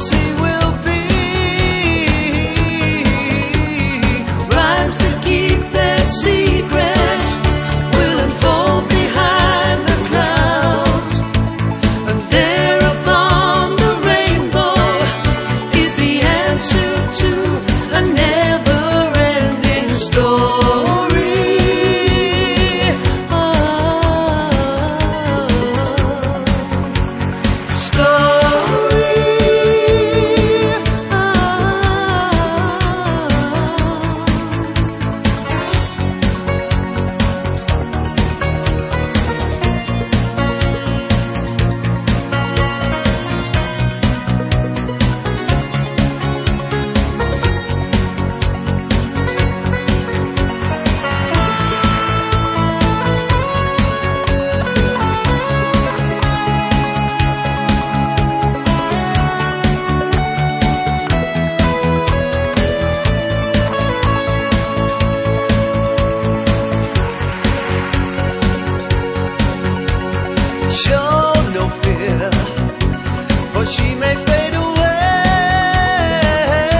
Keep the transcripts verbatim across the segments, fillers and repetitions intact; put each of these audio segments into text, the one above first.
fantasy will be. Rhymes that keep their secrets will unfold behind the clouds, and there upon the rainbow is the answer to a never-ending story. Show no fear, for she may fade away.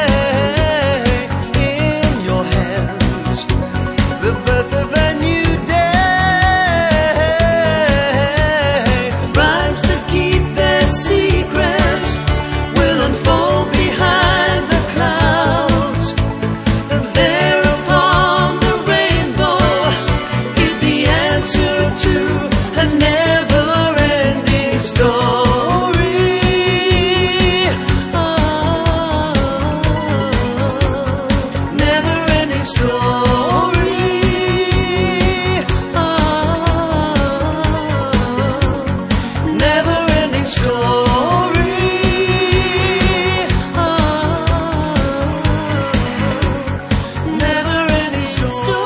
In your hands, the birth of a new day. Rhymes that keep their secrets will unfold behind the clouds, and there upon the rainbow is the answer to a never-ending story. Oh, never-ending story. Oh, never-ending story. Oh, never-ending story.